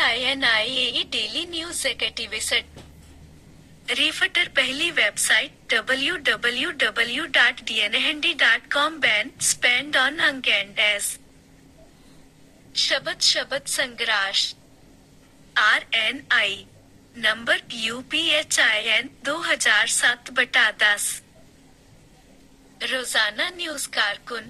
DNIAE daily news activist रिफटर पहली website www.dnhandy.com बैन स्पेंड ऑन अंक एंड एस शब्द संग्राश RNI नंबर UPHIN 2007/10 रोजाना न्यूज कारकुन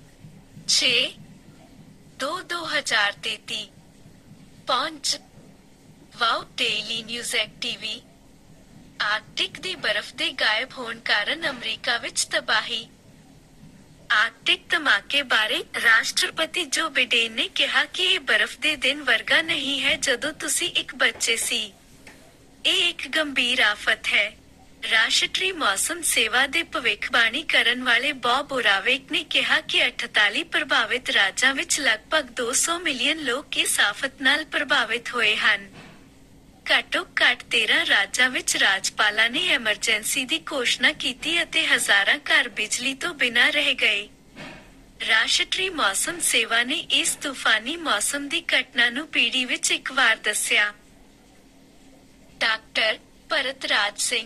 6/2/2033 पहुंच वाओ डेली न्यूज एक्टिवी ਆਰਕਟਿਕ ਦੀ ਬਰਫ਼ ਦੇ ਗਾਇਬ ਹੋਣ ਕਾਰਨ ਅਮਰੀਕਾ ਵਿੱਚ ਤਬਾਹੀ। ਆਰਕਟਿਕ ਧਮਾਕੇ ਬਾਰੇ ਰਾਸ਼ਟਰਪਤੀ ਜੋ ਬਿਡੇਨ ਨੇ ਕਿਹਾ ਕਿ ਇਹ ਬਰਫ਼ ਦੇ ਦਿਨ ਵਰਗਾ ਨਹੀਂ ਹੈ ਜਦੋਂ ਤੁਸੀਂ ਇੱਕ ਬੱਚੇ ਸੀ। ਇਹ ਇੱਕ ਗੰਭੀਰ ਆਫਤ ਹੈ। ਰਾਸ਼ਟਰੀ ਮੌਸਮ ਸੇਵਾ ਦੇ ਭਵਿੱਖਬਾਣੀ ਕਰਨ ਵਾਲੇ ਬੌਬ ਓਰਾਵੇਕ ਨੇ ਕਿਹਾ ਕਿ 48 ਪ੍ਰਭਾਵਿਤ ਰਾਜਾਂ ਵਿੱਚ ਲਗਭਗ 200 ਮਿਲੀਅਨ ਲੋਕ ਇਸ ਆਫਤ ਨਾਲ ਪ੍ਰਭਾਵਿਤ ਹੋਏ ਹਨ। ਘੱਟੋ ਘੱਟ 13 ਰਾਜਾਂ ਵਿੱਚ ਰਾਜਪਾਲਾਂ ਨੇ ਐਮਰਜੈਂਸੀ ਦੀ ਘੋਸ਼ਣਾ ਕੀਤੀ ਅਤੇ ਹਜ਼ਾਰਾਂ ਘਰ ਬਿਜਲੀ ਤੋਂ ਬਿਨਾਂ ਰਹਿ ਗਏ। ਰਾਸ਼ਟਰੀ ਮੌਸਮ ਸੇਵਾ ਨੇ ਇਸ ਤੂਫਾਨੀ ਮੌਸਮ ਦੀ ਘਟਨਾ ਨੂੰ ਪੀੜੀ ਵਿੱਚ ਇੱਕ ਵਾਰ ਦੱਸਿਆ। ਡਾਕਟਰ ਭਰਤਰਾਜ ਸਿੰਘ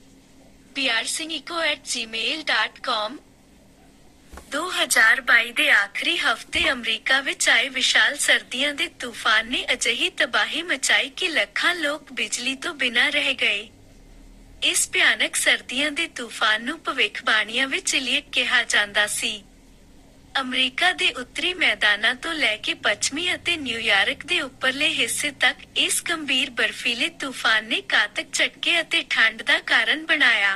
prsingeco@gmail.com 2022 ਦੇ ਆਖਰੀ ਹਫ਼ਤੇ ਅਮਰੀਕਾ ਵਿੱਚ ਆਏ ਵਿਸ਼ਾਲ ਸਰਦੀਆਂ ਦੇ ਤੂਫਾਨ ਨੇ ਅਜਿਹੀ ਤਬਾਹੀ ਮਚਾਈ ਕਿ ਲੱਖਾਂ ਲੋਕ ਬਿਜਲੀ ਤੋਂ ਬਿਨਾਂ ਰਹਿ ਗਏ। ਇਸ ਭਿਆਨਕ ਸਰਦੀਆਂ ਦੇ ਤੂਫਾਨ ਨੂੰ ਭਵਿੱਖਬਾਣੀਆਂ ਵਿੱਚ ਇਲੀਅਟ ਕਿਹਾ ਜਾਂਦਾ ਸੀ। ਅਮਰੀਕਾ ਦੇ ਉੱਤਰੀ ਮੈਦਾਨਾਂ ਤੋਂ ਲੈ ਕੇ ਪੱਛਮੀ ਅਤੇ ਨਿਊਯਾਰਕ ਦੇ ਉੱਪਰਲੇ ਹਿੱਸੇ ਤੱਕ ਇਸ ਗੰਭੀਰ ਬਰਫੀਲੇ ਤੂਫਾਨ ਨੇ ਘਾਤਕ ਝਟਕੇ ਅਤੇ ਠੰਡ ਦਾ ਕਾਰਨ ਬਣਾਇਆ।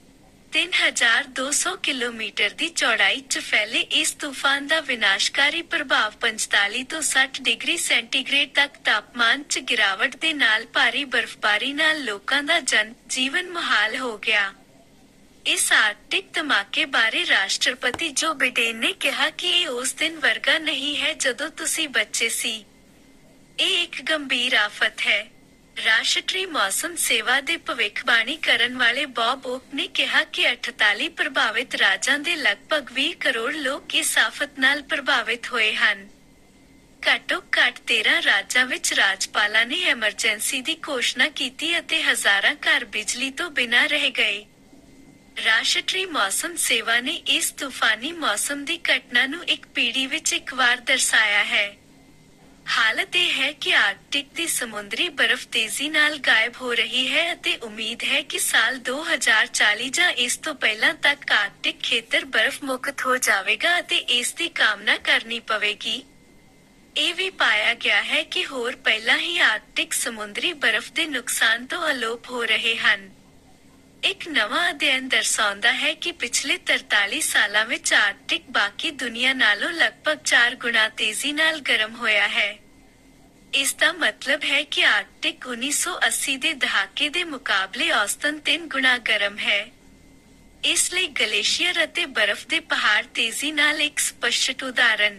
3200 ਕਿਲੋਮੀਟਰ ਦੀ ਚੌੜਾਈ 'ਚ ਫੈਲੇ ਇਸ ਤੂਫਾਨ ਦਾ ਵਿਨਾਸ਼ਕਾਰੀ ਪ੍ਰਭਾਵ 45 ਤੋਂ 60 ਡਿਗਰੀ ਸੈਂਟੀਗ੍ਰੇਡ ਤੱਕ ਤਾਪਮਾਨ 'ਚ ਗਿਰਾਵਟ ਦੇ ਨਾਲ ਭਾਰੀ ਬਰਫ਼ਬਾਰੀ ਨਾਲ ਲੋਕਾਂ ਦਾ ਜੀਵਨ ਮੁਹਾਲ ਹੋ ਗਿਆ। ਇਸ ਆਰਕਟਿਕ ਧਮਾਕੇ ਬਾਰੇ ਰਾਸ਼ਟਰਪਤੀ ਜੋ ਬਿਡੇਨ ਨੇ ਕਿਹਾ ਕਿ ਇਹ ਉਸ ਦਿਨ ਵਰਗਾ ਨਹੀਂ ਹੈ ਜਦੋਂ ਤੁਸੀਂ ਬੱਚੇ ਸੀ। ਇਹ ਇੱਕ ਗੰਭੀਰ ਆਫਤ ਹੈ। ਰਾਸ਼ਟਰੀ ਮੌਸਮ ਸੇਵਾ ਦੇ ਭਵਿੱਖਬਾਣੀ ਕਰਨ ਵਾਲੇ ਬੌਬ ਓਕ ਨੇ ਕਿਹਾ ਕਿ 48 ਪ੍ਰਭਾਵਿਤ ਰਾਜਾਂ ਦੇ ਲਗਭਗ 20 ਕਰੋੜ ਲੋਕ ਇਸ ਆਫਤ ਨਾਲ ਪ੍ਰਭਾਵਿਤ ਹੋਏ ਹਨ। ਘੱਟੋ ਘੱਟ 13 ਰਾਜਾਂ ਵਿੱਚ ਰਾਜਪਾਲਾਂ ਨੇ ਐਮਰਜੈਂਸੀ ਦੀ ਘੋਸ਼ਣਾ ਕੀਤੀ ਅਤੇ ਹਜ਼ਾਰਾਂ ਘਰ ਬਿਜਲੀ ਤੋਂ ਬਿਨਾਂ ਰਹਿ ਗਏ। ਰਾਸ਼ਟਰੀ ਮੌਸਮ ਸੇਵਾ ਨੇ ਇਸ ਤੂਫਾਨੀ ਮੌਸਮ ਦੀ ਘਟਨਾ ਨੂੰ ਇੱਕ ਪੀੜੀ ਵਿੱਚ ਇੱਕ ਵਾਰ ਦਰਸਾਇਆ ਹੈ। ਹਾਲਤ ਇਹ ਹੈ ਕਿ ਆਰਕਟਿਕ ਦੀ ਸਮੁੰਦਰੀ ਬਰਫ਼ ਤੇਜ਼ੀ ਨਾਲ ਗਾਇਬ ਹੋ ਰਹੀ ਹੈ ਅਤੇ ਉਮੀਦ ਹੈ ਕਿ ਸਾਲ 2040 ਜਾਂ ਇਸ ਤੋਂ ਪਹਿਲਾਂ ਤੱਕ ਆਰਕਟਿਕ ਖੇਤਰ ਬਰਫ਼ ਮੁਕਤ ਹੋ ਜਾਵੇਗਾ ਅਤੇ ਇਸ ਦੀ ਕਾਮਨਾ ਕਰਨੀ ਪਵੇਗੀ। ਇਹ ਵੀ ਪਾਇਆ ਗਿਆ ਹੈ ਕਿ ਹੋਰ ਪਹਿਲਾਂ ਹੀ ਆਰਕਟਿਕ ਸਮੁੰਦਰੀ ਬਰਫ਼ ਦੇ ਨੁਕਸਾਨ ਤੋਂ ਅਲੋਪ ਹੋ ਰਹੇ ਹਨ। ਇੱਕ ਨਵਾਂ ਅਧਿਐਨ ਦਰਸਾਉਂਦਾ ਹੈ ਕਿ ਪਿਛਲੇ 43 ਸਾਲਾਂ ਵਿੱਚ ਆਰਕਟਿਕ ਬਾਕੀ ਦੁਨੀਆ ਨਾਲੋਂ ਲਗਭਗ 4 ਗੁਣਾ ਤੇਜ਼ੀ ਨਾਲ ਗਰਮ ਹੋਇਆ ਹੈ। ਇਸ ਦਾ ਮਤਲਬ ਹੈ ਕਿ ਆਰਕਟਿਕ 1980 ਦੇ ਦਹਾਕੇ ਦੇ ਮੁਕਾਬਲੇ ਔਸਤਨ 3 ਗੁਣਾ ਗਰਮ ਹੈ। ਇਸ ਲਈ ਗਲੇਸ਼ੀਅਰ ਅਤੇ ਬਰਫ਼ ਦੇ ਪਹਾੜ ਤੇਜ਼ੀ ਨਾਲ ਇੱਕ ਸਪਸ਼ਟ ਉਦਾਹਰਨ।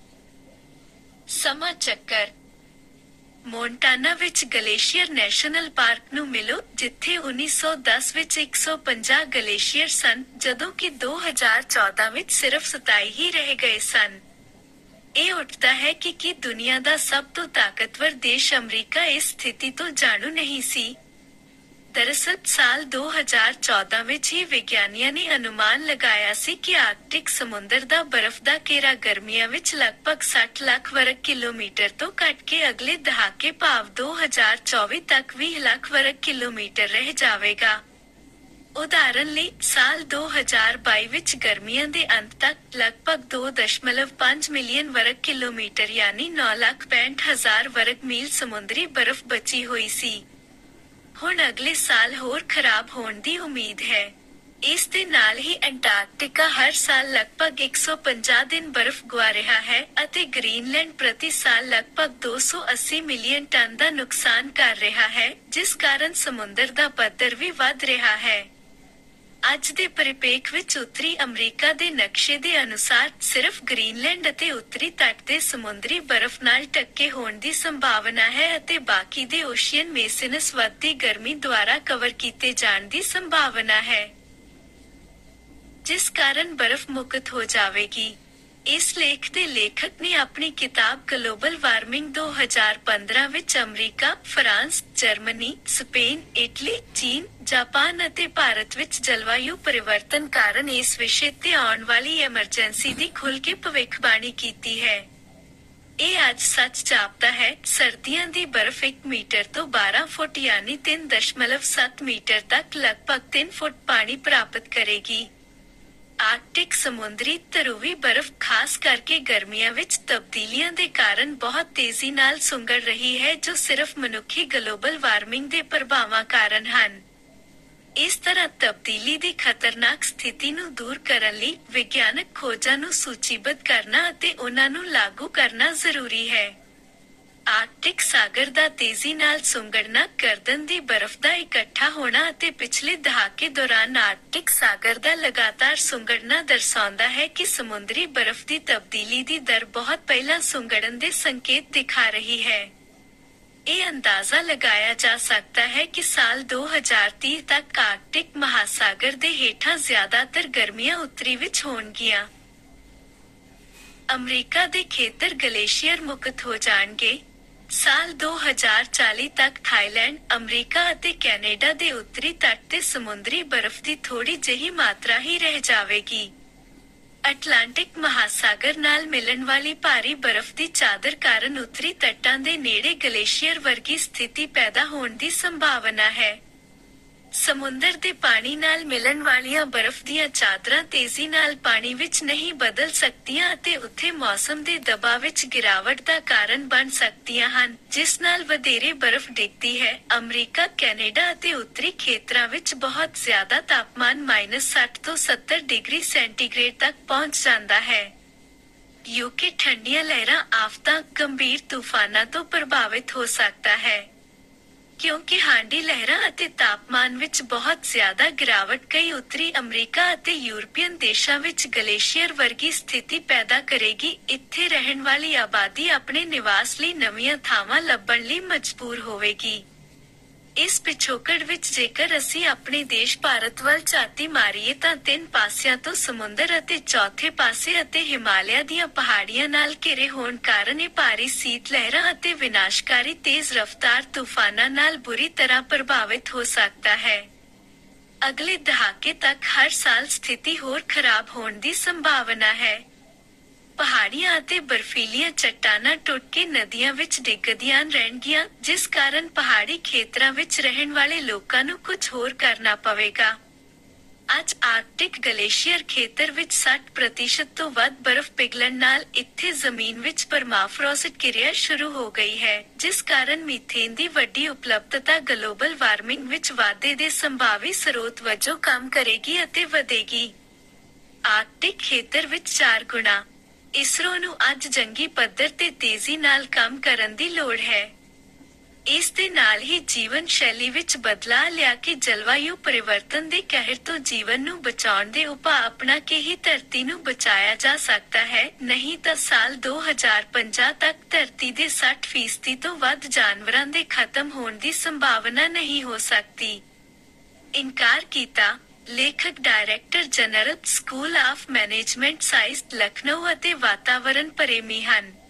ਸਮਾਂ ਚੱਕਰ ਮੋਂਟਾਨਾ ਵਿੱਚ ਗਲੇਸ਼ੀਅਰ ਨੈਸ਼ਨਲ ਪਾਰਕ ਨੂੰ ਮਿਲੋ ਜਿੱਥੇ 1910 ਵਿੱਚ 150 ਗਲੇਸ਼ੀਅਰ ਸਨ ਜਦੋਂ ਕਿ 2014 ਵਿੱਚ ਸਿਰਫ 27 ਹੀ ਰਹਿ ਗਏ ਸਨ। ਇਹ ਉੱਠਦਾ ਹੈ ਕਿ ਕੀ ਦੁਨੀਆ ਦਾ ਸਭ ਤੋਂ ਤਾਕਤਵਰ ਦੇਸ਼ ਅਮਰੀਕਾ ਇਸ ਸਥਿਤੀ ਤੋਂ ਜਾਣੂ ਨਹੀਂ ਸੀ। ਦਰਅਸਲ ਸਾਲ 2014 ਵਿੱਚ ਹੀ ਵਿਗਿਆਨੀਆਂ ਨੇ ਅਨੁਮਾਨ ਲਗਾਇਆ ਸੀ ਕਿ ਆਰਕਟਿਕ ਸਮੁੰਦਰ ਦਾ ਬਰਫ਼ ਦਾ ਘੇਰਾ ਗਰਮੀਆਂ ਵਿੱਚ ਲਗਭਗ 60 ਲੱਖ ਵਰਗ ਕਿਲੋਮੀਟਰ ਤੋਂ ਘਟ ਕੇ ਅਗਲੇ ਦਹਾਕੇ ਭਾਵ 2024 ਤੱਕ 20 ਲੱਖ ਵਰਗ ਕਿਲੋਮੀਟਰ ਰਹਿ ਜਾਵੇਗਾ। ਉਦਾਹਰਨ ਲਈ ਸਾਲ 2022 ਵਿੱਚ ਗਰਮੀਆਂ ਦੇ ਅੰਤ ਤੱਕ ਲਗਭਗ 2.5 ਮਿਲੀਅਨ ਵਰਗ ਕਿਲੋਮੀਟਰ ਯਾਨੀ 9,65,000 ਵਰਗ ਮੀਲ ਸਮੁੰਦਰੀ ਬਰਫ਼ ਬਚੀ ਹੋਈ ਸੀ। ਹੁਣ ਅਗਲੇ ਸਾਲ ਹੋਰ ਖਰਾਬ ਹੋਣ ਦੀ ਉਮੀਦ ਹੈ। ਇਸ ਦੇ ਨਾਲ ਹੀ ਅੰਟਾਰਕਟਿਕਾ ਹਰ ਸਾਲ ਲਗਭਗ 150 ਦਿਨ ਬਰਫ਼ ਗੁਆ ਰਿਹਾ ਹੈ ਅਤੇ ਗ੍ਰੀਨਲੈਂਡ ਪ੍ਰਤੀ ਸਾਲ ਲਗਭਗ 280 ਮਿਲੀਅਨ ਟਨ ਦਾ ਨੁਕਸਾਨ ਕਰ ਰਿਹਾ ਹੈ ਜਿਸ ਕਾਰਨ ਸਮੁੰਦਰ ਦਾ ਪੱਧਰ ਵੀ ਵੱਧ ਰਿਹਾ ਹੈ। ਅੱਜ ਦੇ ਪਰਿਪੇਖ ਵਿੱਚ ਉੱਤਰੀ ਅਮਰੀਕਾ ਦੇ ਨਕਸ਼ੇ ਦੇ ਅਨੁਸਾਰ ਸਿਰਫ ਗ੍ਰੀਨਲੈਂਡ ਅਤੇ ਉੱਤਰੀ ਤੱਟ ਦੇ ਸਮੁੰਦਰੀ ਬਰਫ਼ ਨਾਲ ਢੱਕੇ ਹੋਣ ਦੀ ਸੰਭਾਵਨਾ ਹੈ ਅਤੇ ਬਾਕੀ ਦੇ ਓਸ਼ੀਅਨ ਮੇਸਿਨਸ ਵੱਧਦੀ ਗਰਮੀ ਦੁਆਰਾ ਕਵਰ ਕੀਤੇ ਜਾਣ ਦੀ ਸੰਭਾਵਨਾ ਹੈ ਜਿਸ ਕਾਰਨ ਬਰਫ਼ ਮੁਕਤ ਹੋ ਜਾਵੇਗੀ। ਇਸ ਲੇਖ ਦੇ ਲੇਖਕ ਨੇ ਆਪਣੀ ਕਿਤਾਬ ਗਲੋਬਲ ਵਾਰਮਿੰਗ 2015 ਵਿੱਚ America, France, Germany, Spain, Italy, ਚੀਨ, ਜਾਪਾਨ ਅਤੇ ਭਾਰਤ ਵਿੱਚ ਜਲਵਾਯੂ ਪਰਿਵਰਤਨ ਕਾਰਨ ਇਸ ਵਿਸ਼ੇ ਤੇ ਆਉਣ ਵਾਲੀ ਐਮਰਜੈਂਸੀ ਦੀ ਖੁੱਲ੍ਹ ਕੇ ਭਵਿੱਖਬਾਣੀ ਕੀਤੀ ਹੈ। ਇਹ ਅੱਜ ਸੱਚ ਜਾਪਦਾ ਹੈ, ਸਰਦੀਆਂ ਦੀ ਬਰਫ਼ 1 ਮੀਟਰ ਤੋਂ 12 ਫੁੱਟ ਯਾਨੀ 3.7 ਮੀਟਰ ਤੱਕ ਲਗਭਗ 3 ਫੁੱਟ ਪਾਣੀ ਪ੍ਰਾਪਤ ਕਰੇਗੀ। ਆਰਕਟਿਕ ਸਮੁੰਦਰੀ ਧਰੁਵੀ ਬਰਫ਼ ਖਾਸ ਕਰਕੇ ਗਰਮੀਆਂ ਵਿੱਚ ਤਬਦੀਲੀਆਂ ਦੇ ਕਾਰਨ ਬਹੁਤ ਤੇਜ਼ੀ ਨਾਲ ਸੁੰਗੜ ਰਹੀ ਹੈ ਜੋ ਸਿਰਫ ਮਨੁੱਖੀ ਗਲੋਬਲ ਵਾਰਮਿੰਗ ਦੇ ਪ੍ਰਭਾਵਾਂ ਕਾਰਨ ਹਨ। ਇਸ ਤਰ੍ਹਾਂ ਤਬਦੀਲੀ ਦੀ ਖਤਰਨਾਕ ਸਥਿਤੀ ਨੂੰ ਦੂਰ ਕਰਨ ਲਈ ਵਿਗਿਆਨਕ ਖੋਜਾਂ ਨੂੰ ਸੂਚੀਬੱਧ ਕਰਨਾ ਅਤੇ ਉਹਨਾਂ ਨੂੰ ਲਾਗੂ ਕਰਨਾ ਜ਼ਰੂਰੀ ਹੈ। ਆਰਕਟਿਕ ਸਾਗਰ ਦਾ ਤੇਜ਼ੀ ਨਾਲ ਸੁੰਗੜਨਾ, ਗਰਦਨ ਦੀ ਬਰਫ਼ ਦਾ ਇਕੱਠਾ ਹੋਣਾ ਅਤੇ ਪਿਛਲੇ ਦਹਾਕੇ ਦੌਰਾਨ ਆਰਕਟਿਕ ਸਾਗਰ ਦਾ ਲਗਾਤਾਰ ਸੁੰਗੜਨਾ ਦਰਸਾਉਂਦਾ ਹੈ ਕਿ ਸਮੁੰਦਰੀ ਬਰਫ਼ ਦੀ ਤਬਦੀਲੀ ਦੀ ਦਰ ਬਹੁਤ ਪਹਿਲਾਂ ਸੁੰਗੜਨ ਦੇ ਸੰਕੇਤ ਦਿਖਾ ਰਹੀ ਹੈ। ਇਹ ਅੰਦਾਜ਼ਾ ਲਗਾਇਆ ਜਾ ਸਕਦਾ ਹੈ ਕਿ ਸਾਲ 2030 ਤੱਕ ਆਰਕਟਿਕ ਮਹਾਸਾਗਰ ਦੇ ਹੇਠਾਂ ਜ਼ਿਆਦਾਤਰ ਗਰਮੀਆਂ ਉੱਤਰੀ ਵਿੱਚ ਹੋਣਗੀਆਂ। ਅਮਰੀਕਾ ਦੇ ਖੇਤਰ ਗਲੇਸ਼ੀਅਰ ਮੁਕਤ ਹੋ ਜਾਣਗੇ। ਸਾਲ 2040 ਤੱਕ ਥਾਈਲੈਂਡ, ਅਮਰੀਕਾ ਅਤੇ ਕੈਨੇਡਾ ਦੇ ਉੱਤਰੀ ਤੱਟ ਤੇ ਸਮੁੰਦਰੀ ਬਰਫ਼ ਦੀ ਥੋੜੀ ਜਿਹੀ ਮਾਤਰਾ ਹੀ ਰਹਿ ਜਾਵੇਗੀ। ਅਟਲਾਂਟਿਕ ਮਹਾਸਾਗਰ ਨਾਲ ਮਿਲਣ ਵਾਲੀ ਭਾਰੀ ਬਰਫ਼ ਦੀ ਚਾਦਰ ਕਾਰਨ ਉੱਤਰੀ ਤੱਟਾਂ ਦੇ ਨੇੜੇ ਗਲੇਸ਼ੀਅਰ ਵਰਗੀ ਸਥਿਤੀ ਪੈਦਾ ਹੋਣ ਦੀ ਸੰਭਾਵਨਾ ਹੈ। ਸਮੁੰਦਰ ਦੇ ਪਾਣੀ ਨਾਲ ਮਿਲਣ ਵਾਲੀਆਂ ਬਰਫ਼ ਦੀਆਂ ਚਾਦਰਾਂ ਤੇਜ਼ੀ ਨਾਲ ਪਾਣੀ ਵਿੱਚ ਨਹੀਂ ਬਦਲ ਸਕਦੀਆਂ ਅਤੇ ਉੱਥੇ ਮੌਸਮ ਦੇ ਦਬਾਅ ਵਿੱਚ ਗਿਰਾਵਟ ਦਾ ਕਾਰਨ ਬਣ ਸਕਦੀਆਂ ਹਨ, ਜਿਸ ਨਾਲ ਵਧੇਰੇ ਬਰਫ਼ ਡਿੱਗਦੀ ਹੈ। ਅਮਰੀਕਾ, ਕੈਨੇਡਾ ਅਤੇ ਉੱਤਰੀ ਖੇਤਰਾਂ ਵਿੱਚ ਬਹੁਤ ਜ਼ਿਆਦਾ ਤਾਪਮਾਨ -60 ਤੋਂ 70 ਡਿਗਰੀ ਸੈਂਟੀਗ੍ਰੇਡ ਤੱਕ ਪਹੁੰਚ ਜਾਂਦਾ ਹੈ। ਯੂਕੇ ਠੰਡੀਆਂ ਲਹਿਰਾਂ, ਆਫ਼ਤਾਂ, ਗੰਭੀਰ ਤੂਫਾਨਾਂ ਤੋਂ ਪ੍ਰਭਾਵਿਤ ਹੋ ਸਕਦਾ ਹੈ। ਕਿਉਂਕਿ ਹਾਂਡੀ ਲਹਿਰਾਂ ਅਤੇ ਤਾਪਮਾਨ ਵਿੱਚ ਬਹੁਤ ਜ਼ਿਆਦਾ ਗਿਰਾਵਟ ਕਈ ਉੱਤਰੀ ਅਮਰੀਕਾ ਅਤੇ ਯੂਰਪੀਅਨ ਦੇਸ਼ਾਂ ਵਿੱਚ ਗਲੇਸ਼ੀਅਰ ਵਰਗੀ ਸਥਿਤੀ ਪੈਦਾ ਕਰੇਗੀ। ਇੱਥੇ ਰਹਿਣ ਵਾਲੀ ਆਬਾਦੀ ਆਪਣੇ ਨਿਵਾਸ ਲਈ ਨਵੀਆਂ ਥਾਵਾਂ ਲੱਭਣ ਲਈ ਮਜਬੂਰ ਹੋਵੇਗੀ। ਇਸ ਪਿਛੋਕੜ ਵਿੱਚ ਜੇਕਰ ਅਸੀਂ ਆਪਣੇ ਦੇਸ਼ ਭਾਰਤ ਵੱਲ ਝਾਤੀ ਮਾਰੀਏ ਤਾਂ 3 ਪਾਸਿਆਂ ਤੋਂ ਸਮੁੰਦਰ ਅਤੇ ਚੌਥੇ ਪਾਸੇ ਅਤੇ ਹਿਮਾਲਿਆ ਦੀਆਂ ਪਹਾੜੀਆਂ ਨਾਲ ਘਿਰੇ ਹੋਣ ਕਾਰਨ ਇਹ ਭਾਰੀ ਸੀਤ ਲਹਿਰਾਂ ਅਤੇ ਵਿਨਾਸ਼ਕਾਰੀ ਤੇਜ਼ ਰਫ਼ਤਾਰ ਤੂਫਾਨਾਂ ਨਾਲ ਬੁਰੀ ਤਰ੍ਹਾਂ ਪ੍ਰਭਾਵਿਤ ਹੋ ਸਕਦਾ ਹੈ। ਅਗਲੇ ਦਹਾਕੇ ਤੱਕ ਹਰ ਸਾਲ ਸਥਿਤੀ ਹੋਰ ਖਰਾਬ ਹੋਣ ਦੀ ਸੰਭਾਵਨਾ ਹੈ। ਪਹਾੜੀਆਂ ਅਤੇ ਬਰਫੀਲੀਆਂ ਚੱਟਾਨਾਂ ਟੁੱਟ ਕੇ ਨਦੀਆਂ ਵਿੱਚ ਡਿੱਗਦੀਆਂ ਰਹਿਣਗੀਆਂ, ਜਿਸ ਕਾਰਨ ਪਹਾੜੀ ਖੇਤਰਾਂ ਵਿੱਚ ਰਹਿਣ ਵਾਲੇ ਲੋਕਾਂ ਨੂੰ ਕੁਝ ਹੋਰ ਕਰਨਾ ਪਵੇਗਾ। ਅੱਜ ਆਰਕਟਿਕ ਗਲੇਸ਼ੀਅਰ ਖੇਤਰ ਵਿੱਚ 60% ਤੋਂ ਵੱਧ ਬਰਫ਼ ਪਿਘਲਣ ਨਾਲ ਇੱਥੇ ਜ਼ਮੀਨ ਵਿੱਚ ਪਰਮਾਫਰੋਸਟ ਕਿਰਿਆ ਸ਼ੁਰੂ ਹੋ ਗਈ ਹੈ, ਜਿਸ ਕਾਰਨ ਮੀਥੇਨ ਦੀ ਵੱਡੀ ਉਪਲਬਧਤਾ ਗਲੋਬਲ ਵਾਰਮਿੰਗ ਵਿੱਚ ਵਾਧੇ ਦੇ ਸੰਭਾਵੀ ਸਰੋਤ ਵਜੋਂ ਕੰਮ ਕਰੇਗੀ ਅਤੇ ਵਧੇਗੀ। ਆਰਕਟਿਕ ਖੇਤਰ ਵਿੱਚ 4 ਗੁਣਾ ਇਸਰੋ ਨੂੰ ਅੱਜ ਜੰਗੀ ਪੱਧਰ ਤੇ ਤੇਜ਼ੀ ਨਾਲ ਕੰਮ ਕਰਨ ਦੀ ਲੋੜ ਹੈ। ਇਸ ਦੇ ਨਾਲ ਹੀ ਜੀਵਨ ਸ਼ੈਲੀ ਵਿੱਚ ਬਦਲਾਅ ਲਿਆ ਕੇ ਜਲਵਾਯੂ ਪਰਿਵਰਤਨ ਦੇ ਕਹਿਰ ਤੋਂ ਜੀਵਨ ਨੂੰ ਬਚਾਉਣ ਦੇ ਉਪਾਅ ਅਪਣਾ ਕੇ ਹੀ ਧਰਤੀ ਨੂੰ ਬਚਾਇਆ ਜਾ ਸਕਦਾ ਹੈ, ਨਹੀਂ ਤਾਂ ਸਾਲ 2050 ਤੱਕ ਧਰਤੀ ਦੇ 60% ਤੋਂ ਵੱਧ ਜਾਨਵਰਾਂ ਦੇ ਖਤਮ ਹੋਣ ਦੀ ਸੰਭਾਵਨਾ ਨਹੀਂ ਹੋ ਸਕਦੀ। ਇਨਕਾਰ ਕੀਤਾ। ਲੇਖਕ director general, school of management science, Lucknow ਅਤੇ ਵਾਤਾਵਰਣ ਪ੍ਰੇਮੀ ਹਨ।